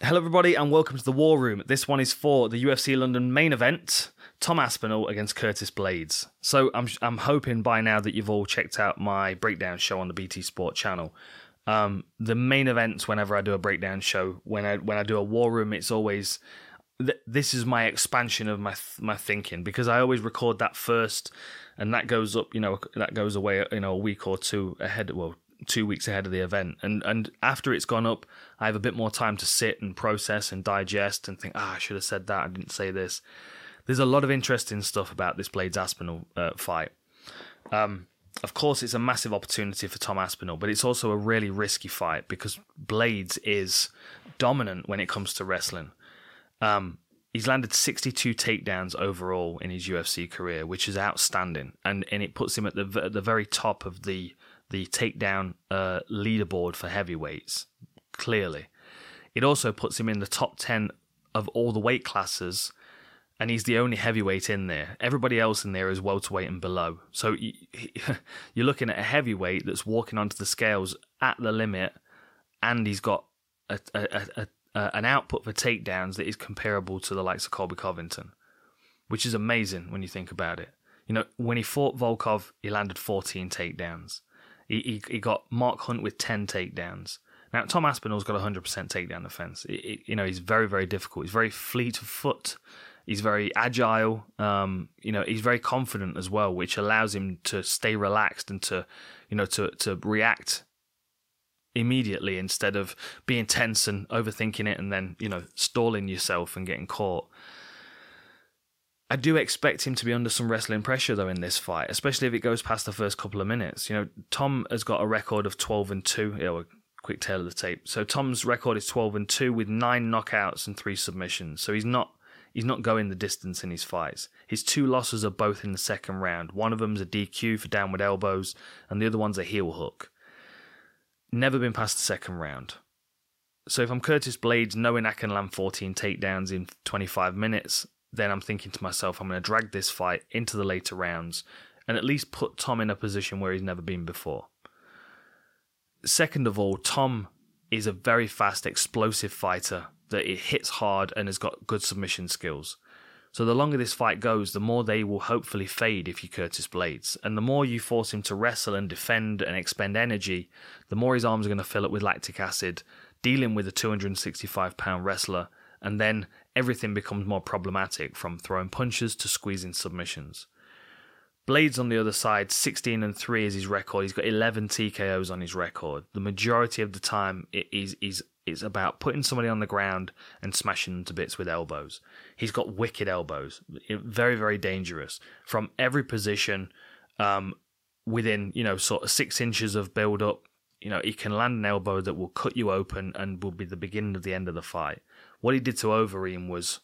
Hello everybody and welcome to the War Room. This one is for the UFC London main event, Tom Aspinall against Curtis Blaydes. So I'm hoping by now that you've all checked out my breakdown show on the BT Sport channel. The main events, whenever I do a breakdown show, when I do a War Room, it's always this is my expansion of my thinking, because I always record that first, and that goes up, that goes away, a week or two ahead. Well, 2 weeks ahead of the event, and after it's gone up, I have a bit more time to sit and process and digest and think, I should have said that, I didn't say this. There's a lot of interesting stuff about this Blaydes Aspinall fight. Of course, it's a massive opportunity for Tom Aspinall, but it's also a really risky fight because Blaydes is dominant when it comes to wrestling. He's landed 62 takedowns overall in his UFC career, which is outstanding, and it puts him at the very top of the takedown leaderboard for heavyweights, clearly. It also puts him in the top 10 of all the weight classes, and he's the only heavyweight in there. Everybody else in there is welterweight and below. So you're looking at a heavyweight that's walking onto the scales at the limit, and he's got an output for takedowns that is comparable to the likes of Colby Covington, which is amazing when you think about it. When he fought Volkov, he landed 14 takedowns. He got Mark Hunt with 10 takedowns. Now, Tom Aspinall's got 100% takedown defense. He's very, very difficult. He's very fleet of foot. He's very agile. He's very confident as well, which allows him to stay relaxed and to react immediately instead of being tense and overthinking it and then, stalling yourself and getting caught. I do expect him to be under some wrestling pressure, though, in this fight, especially if it goes past the first couple of minutes. Tom has got a record of 12-2. A quick tail of the tape. So Tom's record is 12-2 with 9 knockouts and 3 submissions. So he's not going the distance in his fights. His 2 losses are both in the second round. One of them's a DQ for downward elbows, and the other one's a heel hook. Never been past the second round. So if I'm Curtis Blaydes, knowing I can land 14 takedowns in 25 minutes, then I'm thinking to myself, I'm going to drag this fight into the later rounds and at least put Tom in a position where he's never been before. Second of all, Tom is a very fast, explosive fighter that it hits hard and has got good submission skills. So the longer this fight goes, the more they will hopefully fade if you're Curtis Blaydes. And the more you force him to wrestle and defend and expend energy, the more his arms are going to fill up with lactic acid, dealing with a 265-pound wrestler, and then everything becomes more problematic, from throwing punches to squeezing submissions. Blaydes, on the other side, 16-3 is his record. He's got 11 TKOs on his record. The majority of the time, it's about putting somebody on the ground and smashing them to bits with elbows. He's got wicked elbows, very, very dangerous. From every position, within, sort of 6 inches of build-up, he can land an elbow that will cut you open and will be the beginning of the end of the fight. What he did to Overeem was,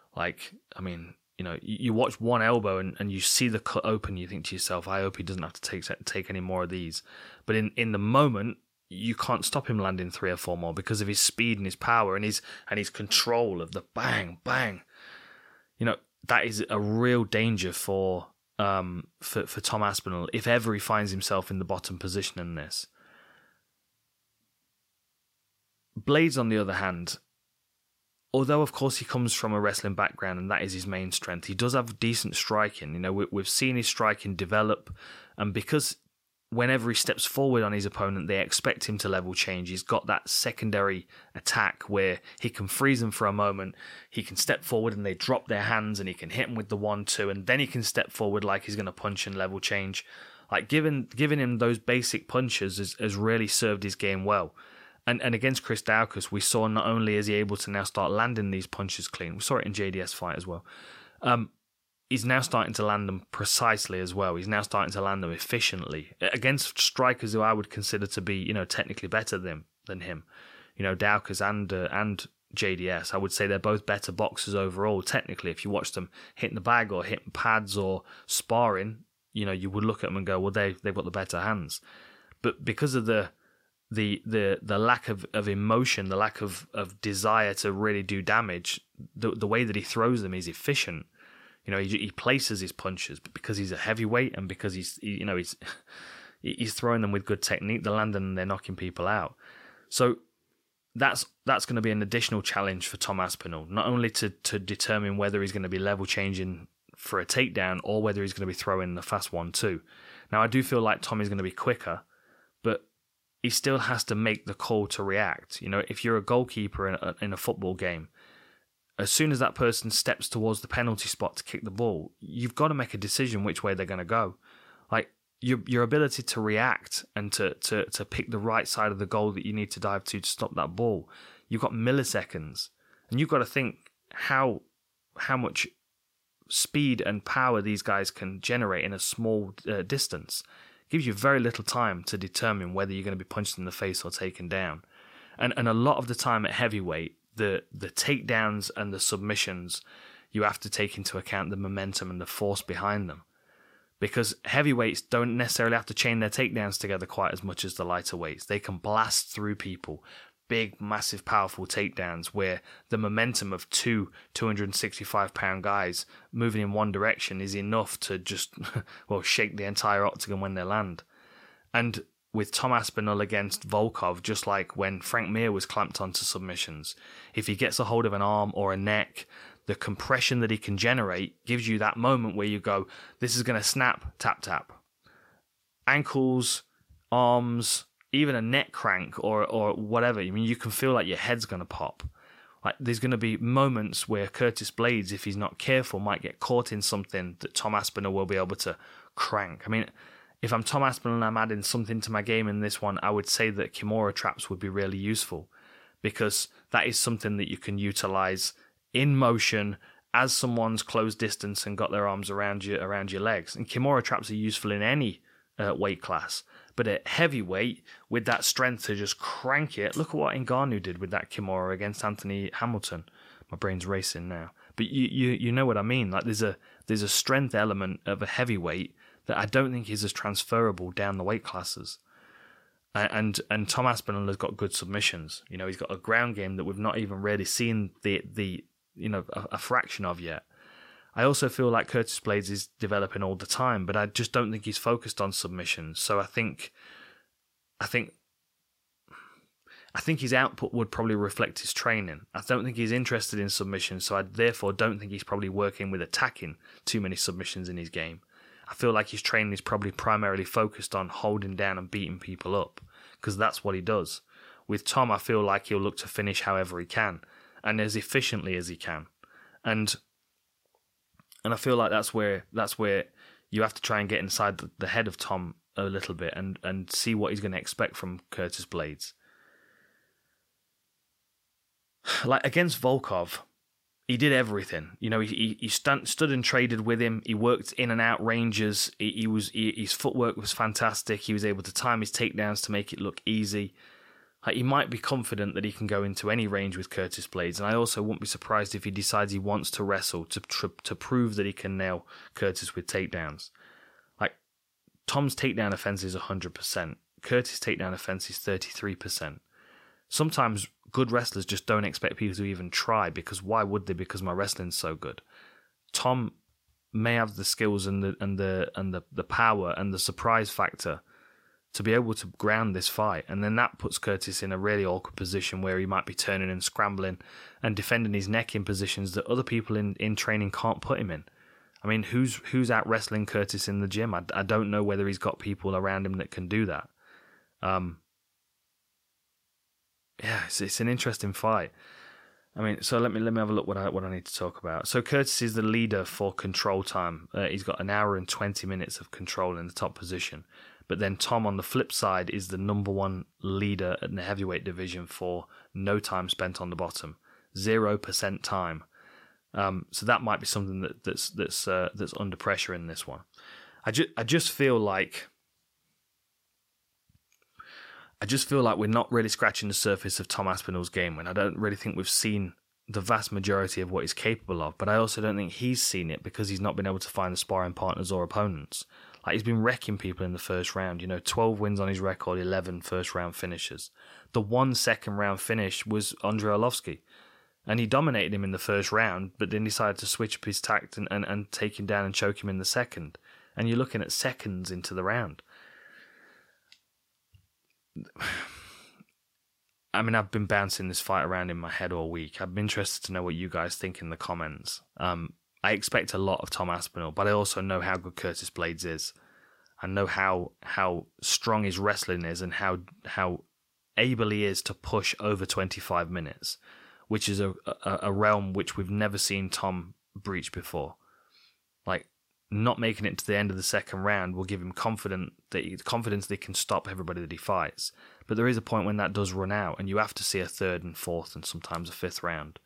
you watch one elbow and you see the cut open, you think to yourself, I hope he doesn't have to take any more of these. But in the moment, you can't stop him landing 3 or 4 more because of his speed and his power and his control of the bang, bang. That is a real danger for Tom Aspinall if ever he finds himself in the bottom position in this. Blaydes, on the other hand, although of course he comes from a wrestling background and that is his main strength, he does have decent striking. We've seen his striking develop, and because whenever he steps forward on his opponent, they expect him to level change. He's got that secondary attack where he can freeze them for a moment, he can step forward and they drop their hands and he can hit them with the 1-2, and then he can step forward like he's going to punch and level change. Like giving him those basic punches has really served his game well. And against Chris Daukaus, we saw not only is he able to now start landing these punches clean, we saw it in JDS fight as well, he's now starting to land them precisely as well. He's now starting to land them efficiently against strikers who I would consider to be, technically better than him. Daukaus and JDS, I would say they're both better boxers overall. Technically, if you watch them hitting the bag or hitting pads or sparring, you would look at them and go, well, they've got the better hands. But because of the lack of emotion, the lack of desire to really do damage, the way that he throws them is efficient. He places his punches, but because he's a heavyweight and because he's throwing them with good technique, they're landing and they're knocking people out. So that's going to be an additional challenge for Tom Aspinall, not only to determine whether he's going to be level changing for a takedown or whether he's going to be throwing the fast 1-2. Now, I do feel like Tom is going to be quicker, but he still has to make the call to react. You know, if you're a goalkeeper in a football game, as soon as that person steps towards the penalty spot to kick the ball, you've got to make a decision which way they're going to go. Like, your ability to react and to pick the right side of the goal that you need to dive to stop that ball, you've got milliseconds, and you've got to think how much speed and power these guys can generate in a small distance. It gives you very little time to determine whether you're going to be punched in the face or taken down. And a lot of the time at heavyweight, the takedowns and the submissions, you have to take into account the momentum and the force behind them. Because heavyweights don't necessarily have to chain their takedowns together quite as much as the lighter weights. They can blast through people, big, massive, powerful takedowns where the momentum of 265-pound guys moving in one direction is enough to just, shake the entire octagon when they land. And with Tom Aspinall against Volkov, just like when Frank Mir was clamped onto submissions, if he gets a hold of an arm or a neck, the compression that he can generate gives you that moment where you go, this is going to snap, tap, tap. Ankles, arms, even a neck crank or whatever. I mean, you can feel like your head's going to pop. Like, there's going to be moments where Curtis Blaydes, if he's not careful, might get caught in something that Tom Aspinall will be able to crank. I mean, if I'm Tom Aspinall and I'm adding something to my game in this one, I would say that Kimura traps would be really useful, because that is something that you can utilize in motion as someone's close distance and got their arms around your legs. And Kimura traps are useful in any weight class, but at heavyweight, with that strength to just crank it, look at what Ngannou did with that Kimura against Anthony Hamilton. My brain's racing now, but you know what I mean. Like, there's a strength element of a heavyweight that I don't think is as transferable down the weight classes. And Tom Aspinall has got good submissions. You know, he's got a ground game that we've not even really seen a fraction of yet. I also feel like Curtis Blaydes is developing all the time, but I just don't think he's focused on submissions. So I think his output would probably reflect his training. I don't think he's interested in submissions, so I therefore don't think he's probably working with attacking too many submissions in his game. I feel like his training is probably primarily focused on holding down and beating people up, because that's what he does. With Tom, I feel like he'll look to finish however he can and as efficiently as he can. And I feel like that's where you have to try and get inside the head of Tom a little bit and see what he's going to expect from Curtis Blaydes. Like, against Volkov, he did everything. You know, he stood and traded with him. He worked in and out ranges. His footwork was fantastic. He was able to time his takedowns to make it look easy. Like, he might be confident that he can go into any range with Curtis Blaydes, and I also wouldn't be surprised if he decides he wants to wrestle to prove that he can nail Curtis with takedowns. Like, Tom's takedown offense is 100%. Curtis' takedown offense is 33%. Sometimes good wrestlers just don't expect people to even try, because why would they? Because my wrestling's so good. Tom may have the skills and the power and the surprise factor to be able to ground this fight, and then that puts Curtis in a really awkward position where he might be turning and scrambling and defending his neck in positions that other people in training can't put him in. I mean, who's out wrestling Curtis in the gym? I don't know whether he's got people around him that can do that. Yeah, it's an interesting fight. I mean, so let me have a look what I need to talk about. So Curtis is the leader for control time. He's got 1 hour and 20 minutes of control in the top position. But then Tom, on the flip side, is the number one leader in the heavyweight division for no time spent on the bottom, 0% time. So that might be something that's under pressure in this one. I just feel like we're not really scratching the surface of Tom Aspinall's game, and I don't really think we've seen the vast majority of what he's capable of. But I also don't think he's seen it because he's not been able to find the sparring partners or opponents. Like, he's been wrecking people in the first round. 12 wins on his record, 11 first-round finishes. The 1 second-round finish was Andrei Arlovsky. And he dominated him in the first round, but then decided to switch up his tact and take him down and choke him in the second. And you're looking at seconds into the round. I mean, I've been bouncing this fight around in my head all week. I'm interested to know what you guys think in the comments. I expect a lot of Tom Aspinall, but I also know how good Curtis Blaydes is. I know how strong his wrestling is and how able he is to push over 25 minutes, which is a realm which we've never seen Tom breach before. Like, not making it to the end of the second round will give him confidence that he can stop everybody that he fights. But there is a point when that does run out, and you have to see a third and fourth and sometimes a fifth round.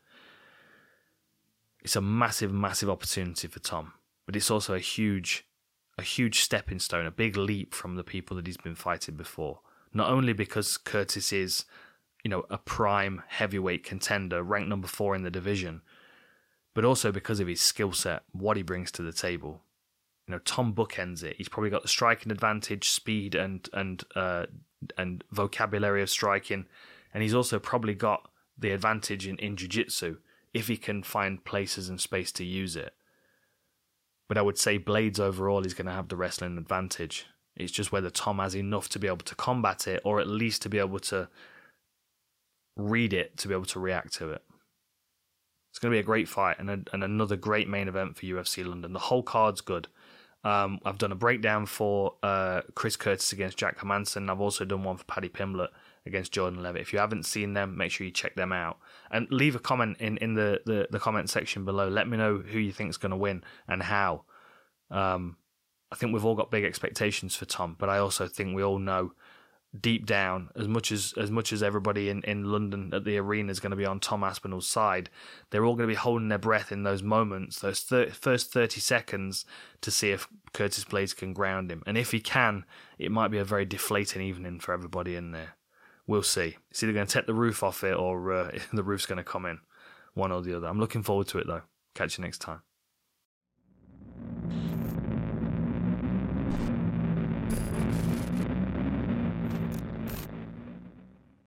It's a massive, massive opportunity for Tom, but it's also a huge stepping stone, a big leap from the people that he's been fighting before. Not only because Curtis is, a prime heavyweight contender, ranked number 4 in the division, but also because of his skill set, what he brings to the table. Tom bookends it. He's probably got the striking advantage, speed and vocabulary of striking, and he's also probably got the advantage in jiu-jitsu if he can find places and space to use it. But I would say Blaydes overall is going to have the wrestling advantage. It's just whether Tom has enough to be able to combat it, or at least to be able to read it, to be able to react to it. It's going to be a great fight and another great main event for UFC London. The whole card's good. I've done a breakdown for Chris Curtis against Jack Hermansson. I've also done one for Paddy Pimblett against Jordan Levitt. If you haven't seen them, make sure you check them out. And leave a comment in the comment section below. Let me know who you think is going to win and how. I think we've all got big expectations for Tom, but I also think we all know deep down, as much as everybody in London at the arena is going to be on Tom Aspinall's side, they're all going to be holding their breath in those moments, those first 30 seconds, to see if Curtis Blaydes can ground him. And if he can, it might be a very deflating evening for everybody in there. We'll see. It's either going to take the roof off it or the roof's going to come in. One or the other. I'm looking forward to it, though. Catch you next time.